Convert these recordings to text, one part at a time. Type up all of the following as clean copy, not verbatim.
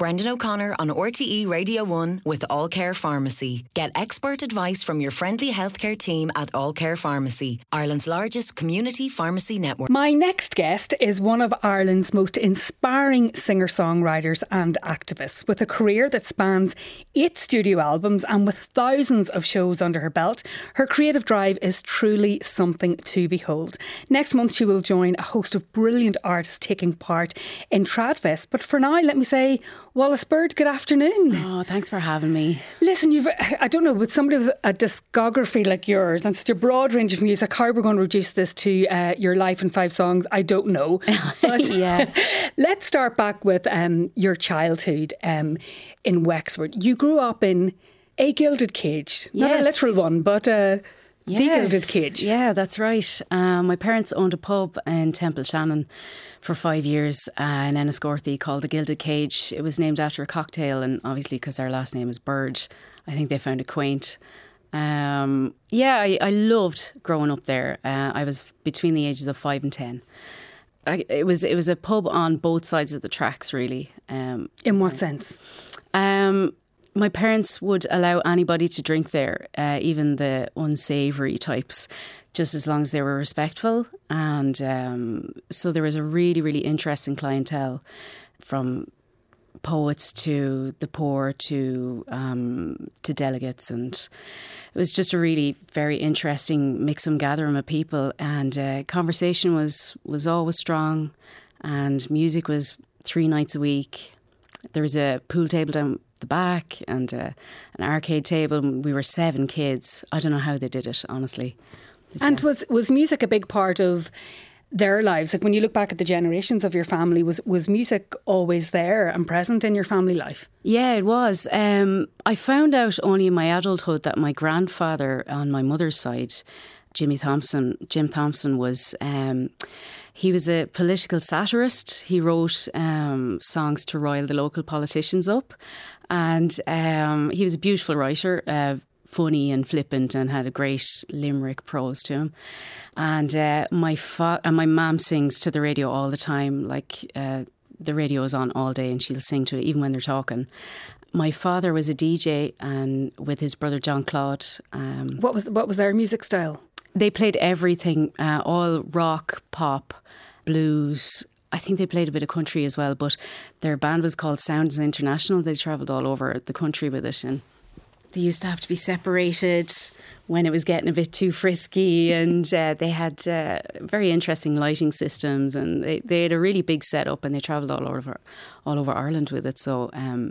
Brendan O'Connor on RTE Radio 1 with All Care Pharmacy. Get expert advice from your friendly healthcare team at All Care Pharmacy, Ireland's largest community pharmacy network. My next guest is one of Ireland's most inspiring singer-songwriters and activists, with a career that spans 8 studio albums and with thousands of shows under her belt. Her creative drive is truly something to behold. Next month she will join a host of brilliant artists taking part in Tradfest. But for now, let me say, Wallace Bird, good afternoon. Oh, thanks for having me. Listen, I don't know, with somebody with a discography like yours and such a broad range of music, how we're going to reduce this to your life in 5 songs, I don't know. But yeah. Let's start back with your childhood in Wexford. You grew up in a gilded cage. Not a literal one, but the gilded cage. Yeah, that's right. My parents owned a pub in Temple Shannon for 5 years in Enniscorthy called the Gilded Cage. It was named after a cocktail, and obviously because our last name is Bird, I think they found it quaint. I loved growing up there. I was between the ages of 5 and 10. It was a pub on both sides of the tracks, really. In what sense? My parents would allow anybody to drink there, even the unsavoury types, just as long as they were respectful. And so there was a really, really interesting clientele, from poets to the poor to delegates, and it was just a really very interesting mix and gathering of people. And conversation was always strong, and music was 3 nights a week. There was a pool table down the back and an arcade table. We were 7 kids. I don't know how they did it, honestly. But, and was music a big part of their lives? Like, when you look back at the generations of your family, was music always there and present in your family life? Yeah, it was. I found out only in my adulthood that my grandfather on my mother's side, Jim Thompson, was... he was a political satirist. He wrote songs to rile the local politicians up. And he was a beautiful writer, funny and flippant, and had a great limerick prose to him. And my mum sings to the radio all the time. Like, the radio is on all day and she'll sing to it even when they're talking. My father was a DJ, and with his brother John Claude. What was their music style? They played everything, all rock, pop, blues. I think they played a bit of country as well, but their band was called Sounds International. They travelled all over the country with it, and they used to have to be separated when it was getting a bit too frisky, and they had very interesting lighting systems, and they had a really big setup, and they travelled all over Ireland with it. So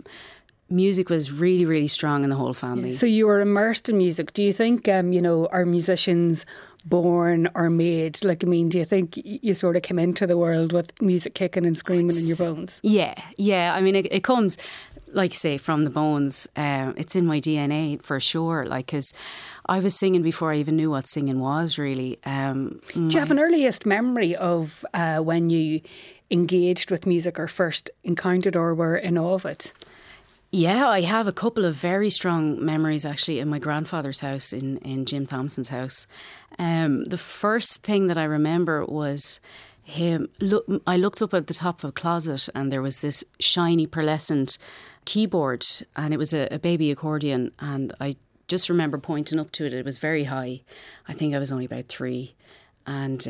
music was really, really strong in the whole family. So you were immersed in music. Do you think, are musicians born or made? Like, I mean, do you think you sort of came into the world with music kicking and screaming in your bones? Yeah. I mean, it comes, like, say, from the bones. It's in my DNA for sure. Like, because I was singing before I even knew what singing was, really. Do you have an earliest memory of when you engaged with music or first encountered or were in awe of it? Yeah, I have a couple of very strong memories, actually, in my grandfather's house, in Jim Thompson's house. The first thing that I remember was him. I looked up at the top of a closet, and there was this shiny pearlescent keyboard, and it was a baby accordion, and I just remember pointing up to it. It was very high. I think I was only about 3, and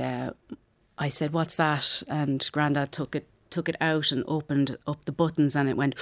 I said, "What's that?" And Grandad took it out and opened up the buttons, and it went...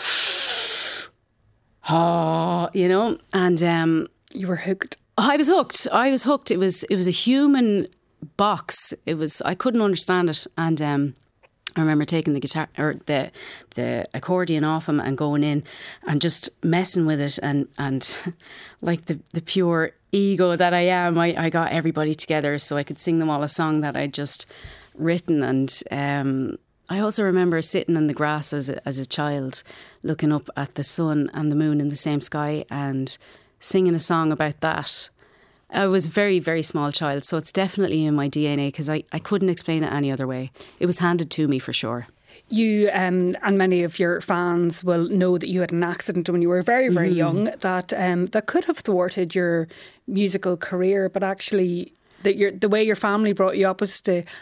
and you were hooked. I was hooked. It was a human box. I couldn't understand it, and I remember taking the guitar or the accordion off him and going in and just messing with it, and like the pure ego that I am, I got everybody together so I could sing them all a song that I'd just written. And I also remember sitting in the grass as a child, looking up at the sun and the moon in the same sky and singing a song about that. I was a very, very small child, so it's definitely in my DNA, because I couldn't explain it any other way. It was handed to me for sure. You and many of your fans will know that you had an accident when you were very, very young that could have thwarted your musical career, but actually the way your family brought you up was to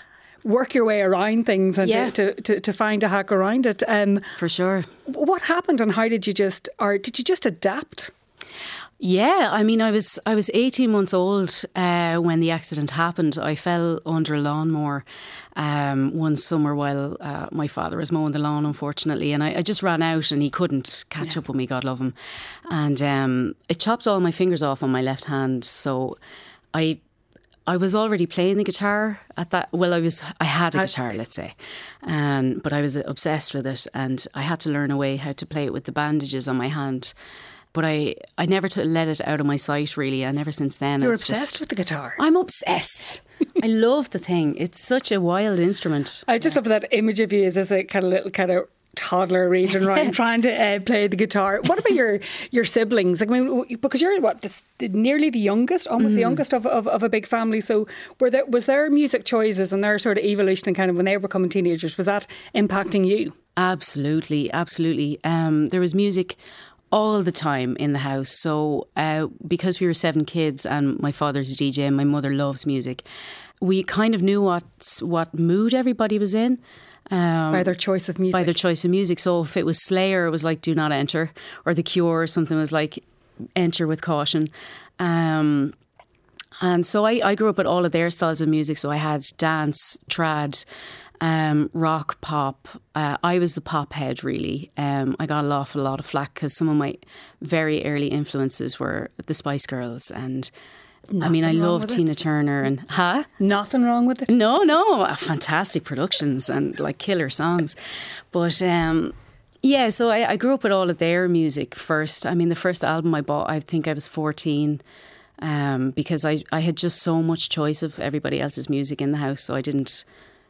work your way around things and to find a hack around it. For sure. What happened, and how did you just adapt? Yeah, I mean, I was 18 months old when the accident happened. I fell under a lawnmower one summer while my father was mowing the lawn, unfortunately, and I just ran out and he couldn't catch up with me, God love him. And it chopped all my fingers off on my left hand. So I was already playing the guitar at that. Well, I had a guitar, let's say, but I was obsessed with it, and I had to learn a way how to play it with the bandages on my hand. But I never let it out of my sight, really, and ever since then. You're obsessed with the guitar. I'm obsessed. I love the thing. It's such a wild instrument. I just love that image of you as a kind of toddler raging around trying to play the guitar. What about your siblings? Like, I mean, because you're nearly the youngest, almost the youngest of a big family. So was there music choices and their sort of evolution and kind of when they were becoming teenagers, was that impacting you? Absolutely, absolutely. There was music all the time in the house. So because we were 7 kids and my father's a DJ and my mother loves music, we kind of knew what mood everybody was in. By their choice of music. So if it was Slayer, it was like Do Not Enter, or The Cure, or something was like Enter with Caution. And so I grew up with all of their styles of music. So I had dance, trad, rock, pop. I was the pop head, really. I got an awful lot of flack because some of my very early influences were the Spice Girls, and I love Tina Turner and Nothing wrong with it. No, fantastic productions and like killer songs. But so I grew up with all of their music first. I mean, the first album I bought, I think I was 14. Because I had just so much choice of everybody else's music in the house, so I didn't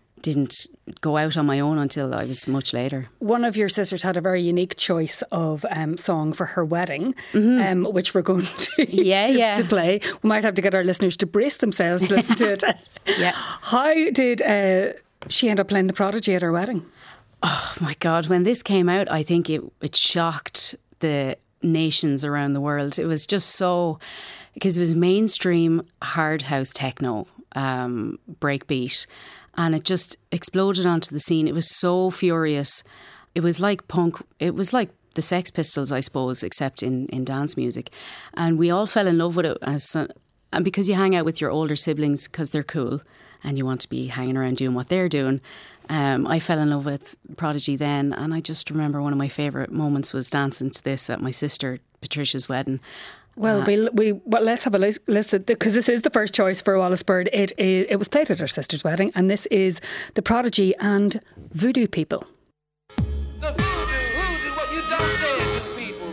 go out on my own until I was much later. One of your sisters had a very unique choice of song for her wedding, which we're going to play. We might have to get our listeners to brace themselves to listen to it. Yeah. How did she end up playing The Prodigy at her wedding? Oh my God, when this came out, I think it shocked the nations around the world. It was just so, because it was mainstream hard house techno, breakbeat, and it just exploded onto the scene. It was so furious. It was like punk. It was like the Sex Pistols, I suppose, except in dance music. And we all fell in love with it. And because you hang out with your older siblings because they're cool and you want to be hanging around doing what they're doing. I fell in love with Prodigy then. And I just remember one of my favourite moments was dancing to this at my sister Patricia's wedding. Well, let's have a listen, because this is the first choice for Wallis Bird. It was played at her sister's wedding, and this is The Prodigy and Voodoo People. The voodoo, what you don't say to people.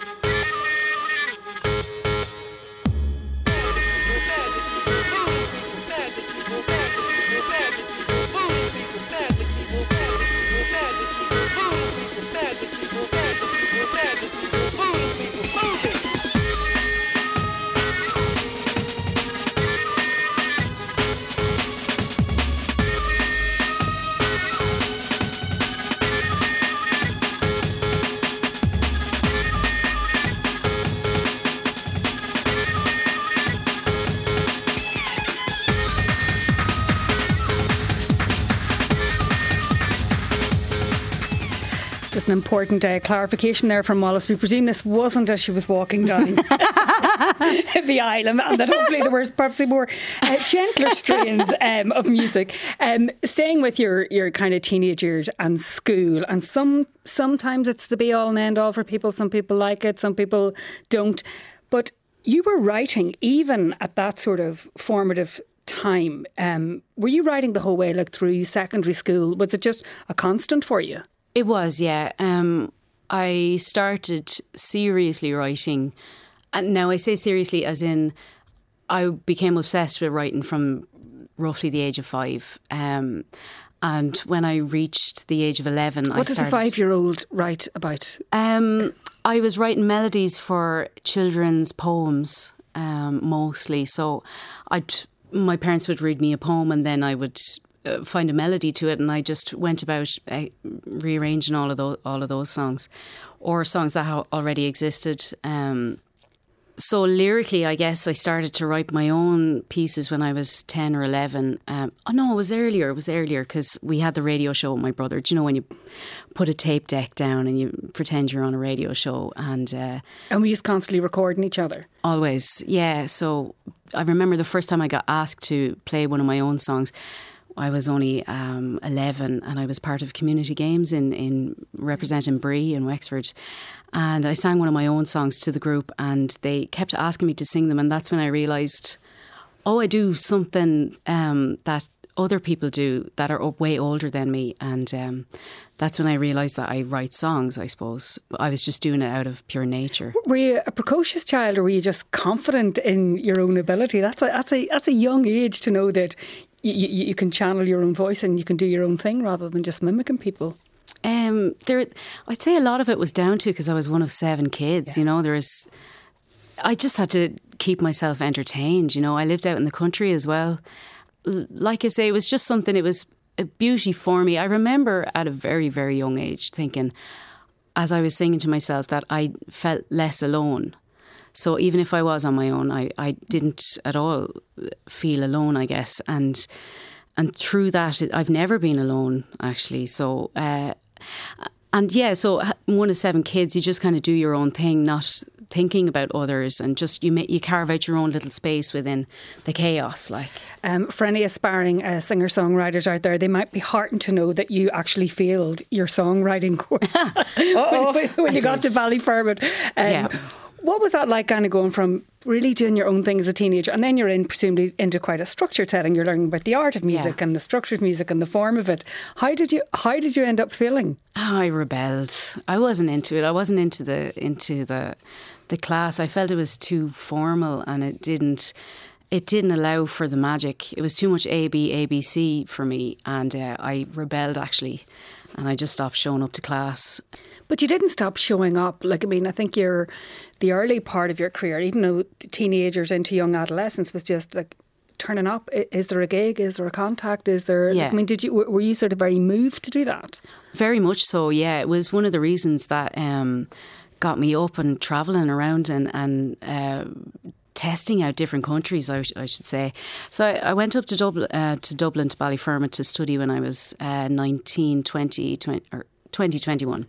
Just an important clarification there from Wallis. We presume this wasn't as she was walking down the aisle, and that hopefully there were perhaps more gentler strains of music. Staying with your kind of teenage years and school, and sometimes it's the be all and end all for people. Some people like it, some people don't. But you were writing even at that sort of formative time. Were you writing the whole way, like through secondary school? Was it just a constant for you? It was, yeah. I started seriously writing. And now I say seriously as in I became obsessed with writing from roughly the age of 5. And when I reached the age of 11, What does a 5-year-old write about? I was writing melodies for children's poems, mostly. So my parents would read me a poem and then I would find a melody to it, and I just went about rearranging all of those songs, or songs that already existed. So lyrically, I guess I started to write my own pieces when I was 10 or 11. Oh no, it was earlier because we had the radio show with my brother. Do you know when you put a tape deck down and you pretend you're on a radio show? And we used constantly recording each other? Always, yeah. So I remember the first time I got asked to play one of my own songs, I was only 11 and I was part of community games in representing Bree in Wexford. And I sang one of my own songs to the group and they kept asking me to sing them. And that's when I realised, I do something that other people do that are way older than me. And that's when I realised that I write songs, I suppose. I was just doing it out of pure nature. Were you a precocious child or were you just confident in your own ability? That's a young age to know that you can channel your own voice and you can do your own thing rather than just mimicking people. I'd say a lot of it was down to because I was one of 7 kids. Yeah. You know, I just had to keep myself entertained. You know, I lived out in the country as well. Like I say, it was just something. It was a beauty for me. I remember at a very, very young age thinking, as I was singing to myself, that I felt less alone. So even if I was on my own, I didn't at all feel alone, I guess. And through that, I've never been alone, actually. So, so one of 7 kids, you just kind of do your own thing, not thinking about others, and just you carve out your own little space within the chaos. Like for any aspiring singer-songwriters out there, they might be heartened to know that you actually failed your songwriting course when you got to Ballyfermot. What was that like, kind of going from really doing your own thing as a teenager and then you're presumably into quite a structured setting? You're learning about the art of music and the structure of music and the form of it. How did you end up feeling? I rebelled. I wasn't into it. I wasn't into the class. I felt it was too formal and it didn't allow for the magic. It was too much ABC for me, and I rebelled actually, and I just stopped showing up to class. But you didn't stop showing up. Like, I mean, I think the early part of your career, even though teenagers into young adolescence, was just like turning up. Is there a gig? Is there a contact? Is there? Yeah. I mean, were you sort of very moved to do that? Very much so. Yeah, it was one of the reasons that got me up and travelling around and testing out different countries, I should say. So I went up to Dublin to Ballyfermot to study when I was 19, 20, or 2021.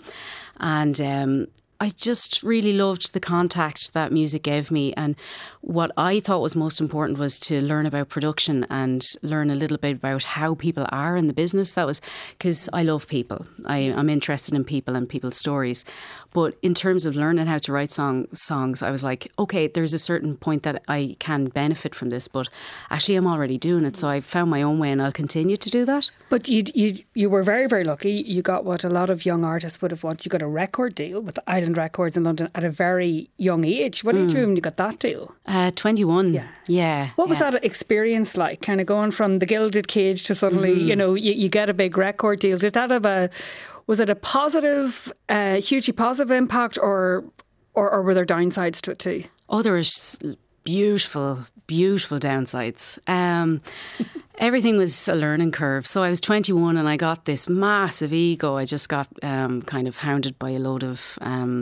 And I just really loved the contact that music gave me. And what I thought was most important was to learn about production and learn a little bit about how people are in the business. That was because I love people. I'm interested in people and people's stories. But in terms of learning how to write songs, I was like, okay, there's a certain point that I can benefit from this, but actually I'm already doing it. So I found my own way and I'll continue to do that. But you were very, very lucky. You got what a lot of young artists would have wanted. You got a record deal with Island Records in London at a very young age. What did you do when you got that deal? 21. Yeah. What was that experience like? Kind of going from the gilded cage to suddenly, you get a big record deal. Did that have was it a positive, hugely positive impact, or were there downsides to it too? Oh, there was beautiful downsides. Everything was a learning curve. So I was 21 and I got this massive ego. I just got kind of hounded by a load of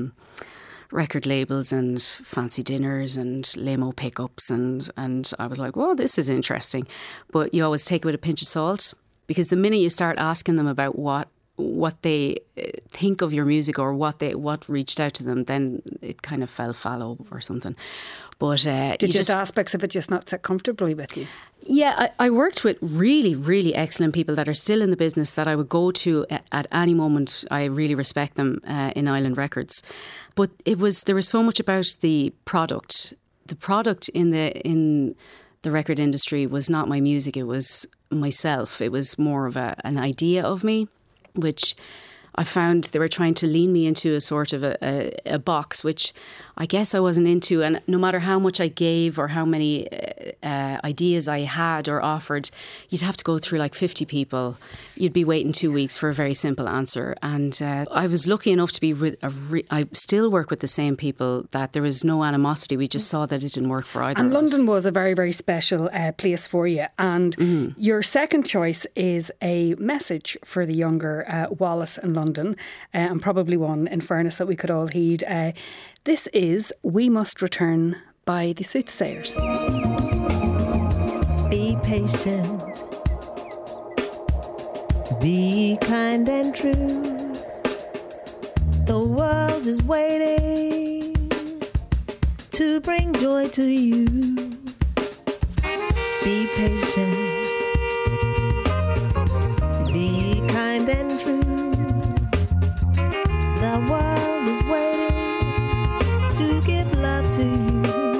record labels and fancy dinners and limo pickups, and I was like, whoa, this is interesting. But you always take it with a pinch of salt, because the minute you start asking them about what they think of your music or what reached out to them, then it kind of fell fallow or something. But did just aspects of it just not sit comfortably with you? Yeah, I worked with really, really excellent people that are still in the business that I would go to at any moment. I really respect them in Island Records. But there was so much about the product. The product in the record industry was not my music. It was myself. It was more of an idea of me, which I found they were trying to lean me into a sort of a box, which I guess I wasn't into. And no matter how much I gave or how many ideas I had or offered, you'd have to go through like 50 people. You'd be waiting 2 weeks for a very simple answer. And I was lucky enough to be I still work with the same people, that there was no animosity. We just saw that it didn't work for either and of us. London was a very, very special place for you. And your second choice is a message for the younger Wallace in London, and probably one, in fairness, that we could all heed. This is We Must Return by the Soothsayers. Be patient, be kind and true. The world is waiting to bring joy to you. Be patient, be kind and true. The world is waiting to give love to you.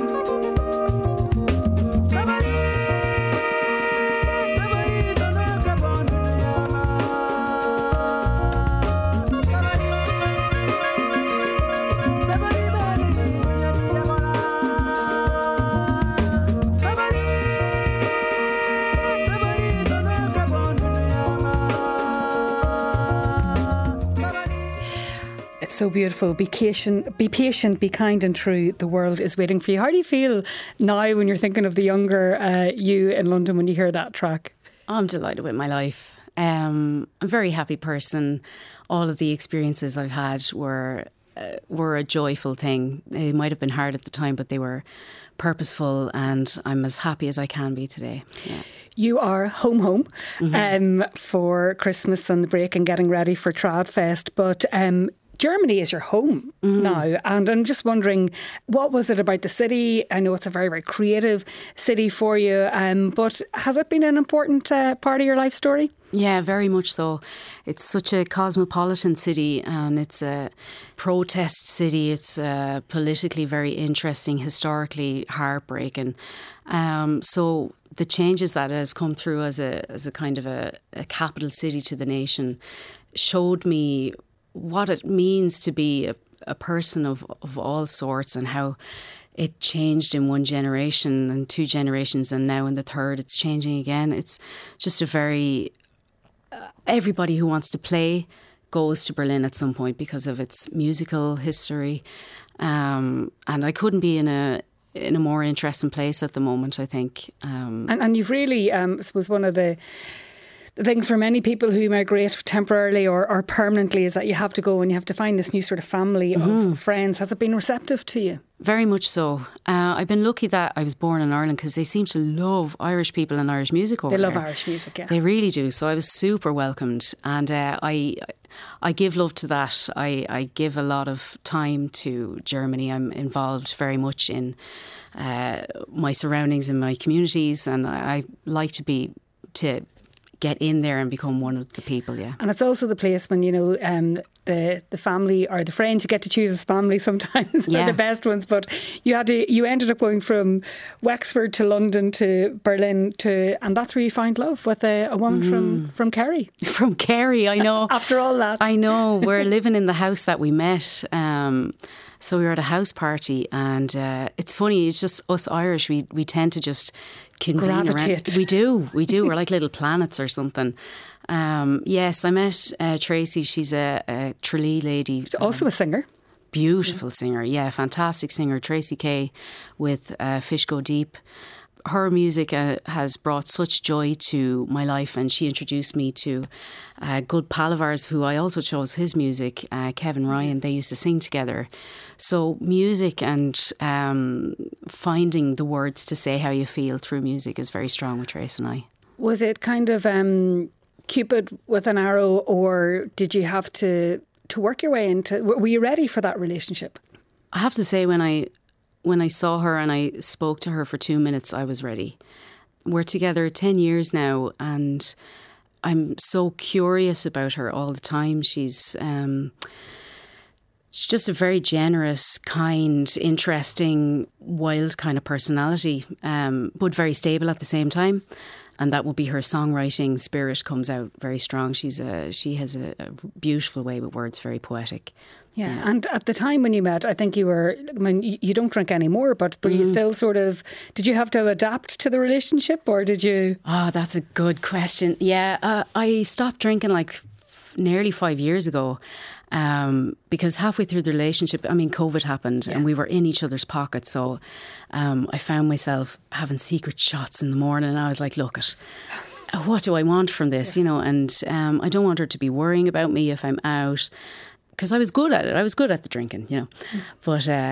So beautiful. Be patient, be kind and true. The world is waiting for you. How do you feel now when you're thinking of the younger you in London when you hear that track? I'm delighted with my life. I'm a very happy person. All of the experiences I've had were a joyful thing. They might have been hard at the time, but they were purposeful, and I'm as happy as I can be today. Yeah. You are home for Christmas and the break and getting ready for Tradfest, but Germany is your home now, and I'm just wondering, what was it about the city? I know it's a very, very creative city for you, but has it been an important part of your life story? Yeah, very much so. It's such a cosmopolitan city, and it's a protest city. It's politically very interesting, historically heartbreaking. So the changes that has come through as a kind of a capital city to the nation showed me what it means to be a person of all sorts, and how it changed in one generation and two generations, and now in the third it's changing again. It's just a very... everybody who wants to play goes to Berlin at some point because of its musical history, and I couldn't be in a more interesting place at the moment, I think. And you've really, I suppose one of the things for many people who migrate temporarily or permanently is that you have to go and you have to find this new sort of family of friends. Has it been receptive to you? Very much so. I've been lucky that I was born in Ireland, because they seem to love Irish people and Irish music over there. They love Irish music, yeah. They really do. So I was super welcomed, and I give love to that. I give a lot of time to Germany. I'm involved very much in my surroundings and my communities, and I like to get in there and become one of the people, yeah. And it's also the place when, you know, the family or the friends you get to choose as family sometimes are the best ones. But you ended up going from Wexford to London to Berlin and that's where you find love with a woman from Kerry. From Kerry, I know. After all that. I know. We're living in the house that we met. So we were at a house party, and it's funny, it's just us Irish, we tend to just convene gravitate around. We do. We're like little planets or something. Yes, I met Tracy. She's a Tralee lady. She's also a singer. Beautiful singer, yeah, fantastic singer. Tracy Kay with Fish Go Deep. Her music has brought such joy to my life, and she introduced me to a good pal of ours who I also chose his music, Kevin Ryan. They used to sing together. So music and finding the words to say how you feel through music is very strong with Trace and I. Was it kind of Cupid with an arrow, or did you have to work your way into... Were you ready for that relationship? I have to say, when I saw her and I spoke to her for 2 minutes, I was ready. We're together 10 years now, and I'm so curious about her all the time. She's just a very generous, kind, interesting, wild kind of personality, but very stable at the same time. And that will be her songwriting spirit comes out very strong. She has a beautiful way with words, very poetic. Yeah, and at the time when you met, I think you were, I mean, you don't drink anymore, but were you still sort of, did you have to adapt to the relationship, or did you? Oh, that's a good question. Yeah, I stopped drinking like nearly 5 years ago, because halfway through the relationship, I mean, COVID happened and we were in each other's pockets. So I found myself having secret shots in the morning, and I was like, look, what do I want from this, you know? And I don't want her to be worrying about me if I'm out. Because I was good at it. I was good at the drinking, you know. But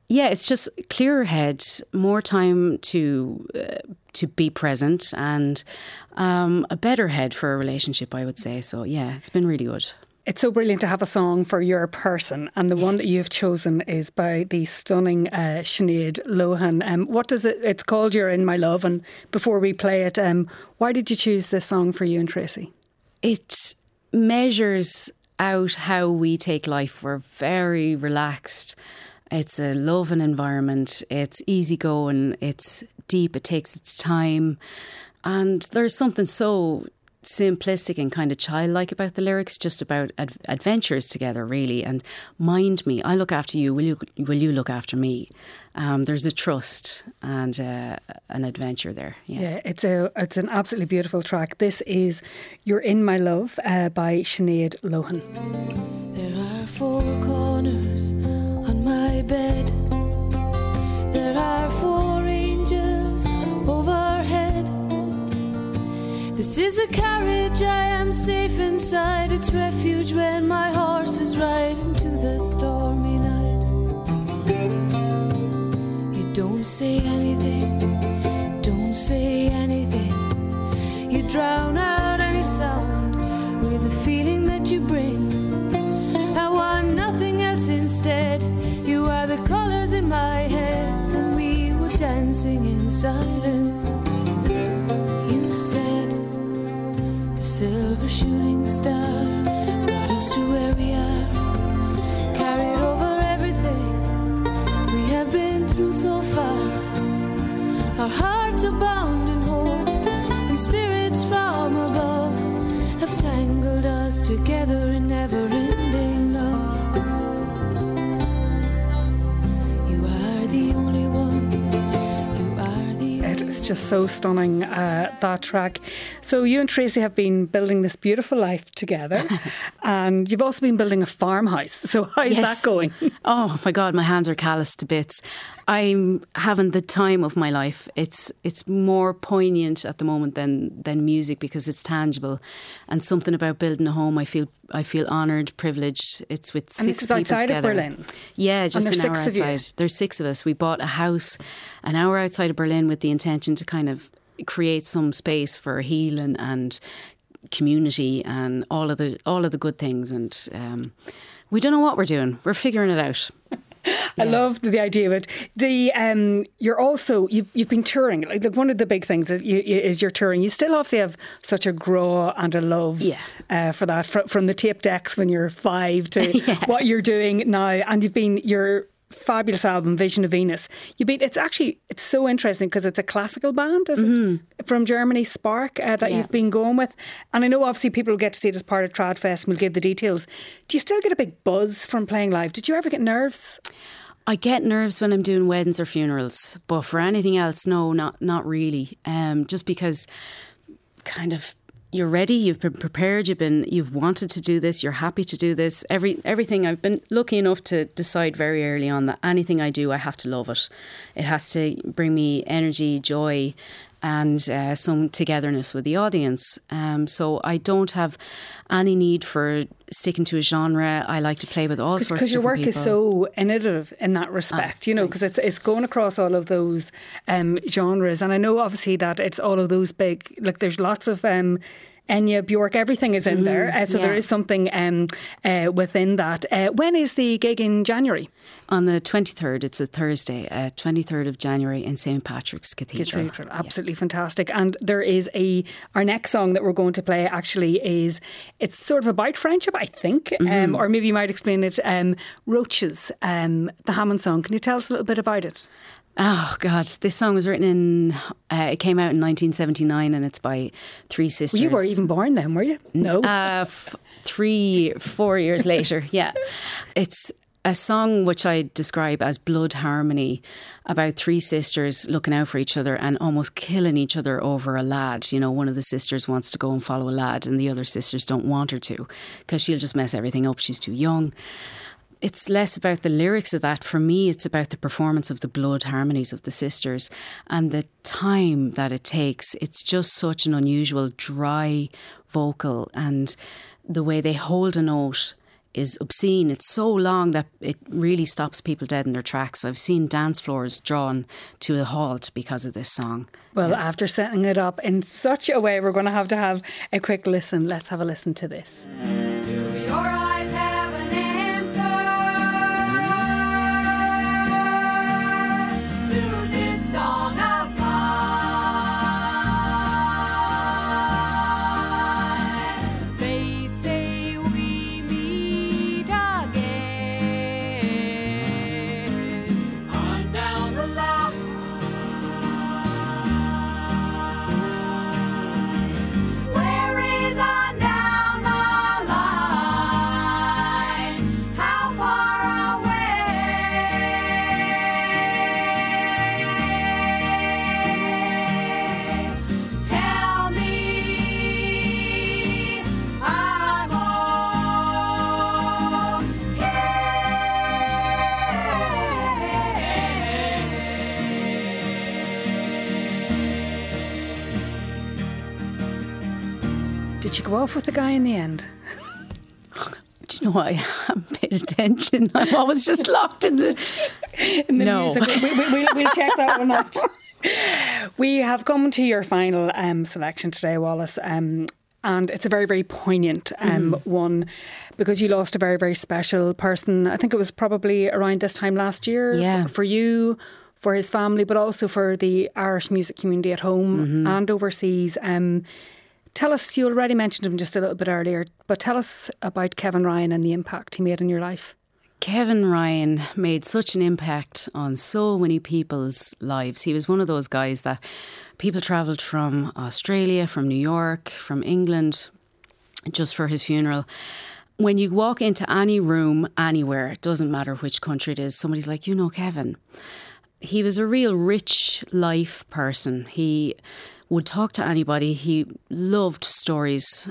Yeah, it's just clearer head, more time to be present, and a better head for a relationship, I would say. So yeah, it's been really good. It's so brilliant to have a song for your person, and the one that you've chosen is by the stunning Sinead Lohan. What does it? It's called "You're in My Love." And before we play it, why did you choose this song for you and Tracy? It measures out how we take life. We're very relaxed. It's a loving environment. It's easygoing. It's deep. It takes its time. And there's something so simplistic and kind of childlike about the lyrics, just about adventures together, really. And mind me, I look after you. Will you look after me? There's a trust and an adventure there. Yeah, it's an absolutely beautiful track. This is "You're in My Love" by Sinead Lohan. There are four corners on my bed. There are four angels overhead. This is a carriage, I am safe inside. It's refuge when my horse is riding to the stormy night. You don't say anything, don't say anything. You drown out any sound with the feeling that you bring. I want nothing else instead. You are the colours in my head. And we were dancing in silence. You said the silver shooting star brought us to where we are, carried over everything we have been through so far. Our hearts are bound in hope, and spirits from above have tangled us together in never-ending love. You are the only one. You are the only. It's just so stunning, that track. So you and Tracy have been building this beautiful life together, and you've also been building a farmhouse. So how's that going? Oh my God, my hands are calloused to bits. I'm having the time of my life. It's more poignant at the moment than music, because it's tangible, and something about building a home. I feel honoured, privileged. It's with and six this is people outside together. of Berlin. Yeah, just an hour six outside. There's six of us. We bought a house an hour outside of Berlin with the intention to kind of create some space for healing and community and all of the good things. And we don't know what we're doing. We're figuring it out. I loved the idea of it. You're also you've been touring. Like one of the big things is you're touring. You still obviously have such a grow and a love for that, from the tape decks when you're 5 to what you're doing now. And you've been your fabulous album Vision of Venus. It's so interesting because it's a classical band, is it? From Germany, Spark, that you've been going with. And I know obviously people will get to see it as part of Tradfest, and we'll give the details. Do you still get a big buzz from playing live? Did you ever get nerves? I get nerves when I'm doing weddings or funerals, but for anything else, no, not really. Just because kind of you're ready, you've been prepared, you've wanted to do this, you're happy to do this. Everything, I've been lucky enough to decide very early on that anything I do, I have to love it. It has to bring me energy, joy, and some togetherness with the audience. So I don't have any need for sticking to a genre. I like to play with all sorts of different people. Because your work is so innovative in that respect, because it's going across all of those genres. And I know obviously that it's all of those big, like there's lots of Enya, Bjork, everything is in there. So there is something within that. When is the gig in January? On the 23rd, it's a Thursday, 23rd of January in St. Patrick's Cathedral. Absolutely fantastic. And there is our next song that we're going to play actually it's sort of about friendship, I think, or maybe you might explain it, Roaches, the Hammond song. Can you tell us a little bit about it? Oh God, this song was written it came out in 1979 and it's by three sisters. Well, you were even born then, were you? No. 4 years later, yeah. It's a song which I describe as blood harmony, about three sisters looking out for each other and almost killing each other over a lad. One of the sisters wants to go and follow a lad and the other sisters don't want her to because she'll just mess everything up. She's too young. It's less about the lyrics of that. For me, it's about the performance of the blood harmonies of the sisters and the time that it takes. It's just such an unusual, dry vocal, and the way they hold a note is obscene. It's so long that it really stops people dead in their tracks. I've seen dance floors drawn to a halt because of this song. Well, after setting it up in such a way, we're going to have a quick listen. Let's have a listen to this. Do your eyes have an answer to this song of mine? They say we meet again on down the line. Where is on down the line? How far away? Tell me, I'm okay. Did you go off with the guy in the end? Do you know what? I haven't paid attention. I'm always just locked in the no. Music. We'll check that one out. We have come to your final selection today, Wallace, and it's a very, very poignant one, because you lost a very, very special person. I think it was probably around this time last year for you, for his family, but also for the Irish music community at home and overseas. Tell us, you already mentioned him just a little bit earlier, but tell us about Kevin Ryan and the impact he made in your life. Kevin Ryan made such an impact on so many people's lives. He was one of those guys that people travelled from Australia, from New York, from England, just for his funeral. When you walk into any room, anywhere, it doesn't matter which country it is, somebody's like, you know Kevin. He was a real rich life person. He would talk to anybody. He loved stories.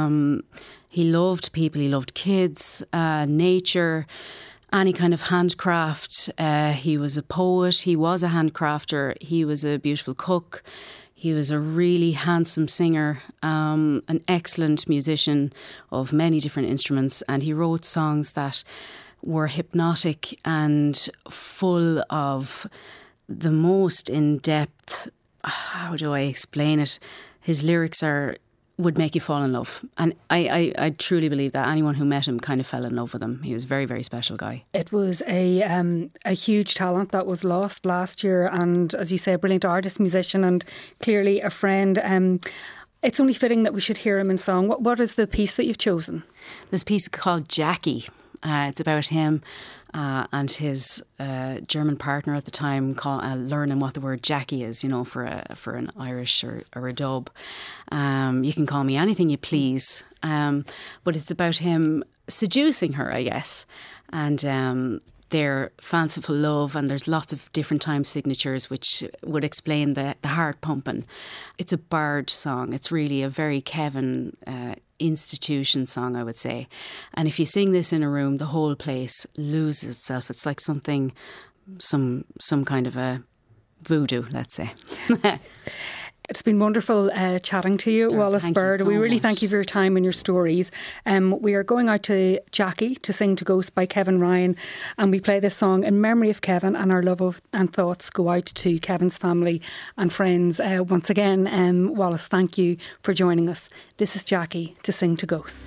He loved people. He loved kids, nature, any kind of handcraft. He was a poet. He was a handcrafter. He was a beautiful cook. He was a really handsome singer, an excellent musician of many different instruments. And he wrote songs that were hypnotic and full of the most in-depth, how do I explain it? His lyrics would make you fall in love. And I truly believe that anyone who met him kind of fell in love with him. He was a very, very special guy. It was a huge talent that was lost last year. And as you say, a brilliant artist, musician, and clearly a friend. It's only fitting that we should hear him in song. What is the piece that you've chosen? This piece is called Jackie. It's about him and his German partner at the time, learning what the word Jackie is, you know, for an Irish or a dub. You can call me anything you please, but it's about him seducing her, I guess, and their fanciful love, and there's lots of different time signatures which would explain the heart pumping. It's a bard song. It's really a very Kevin institution song, I would say. And if you sing this in a room, the whole place loses itself. It's like some kind of a voodoo, let's say. It's been wonderful chatting to you, Wallace Bird. We really thank you for your time and your stories. We are going out to Jackie to sing to Ghost by Kevin Ryan, and we play this song in memory of Kevin, and our love and thoughts go out to Kevin's family and friends. Once again, Wallace, thank you for joining us. This is Jackie to sing to Ghost.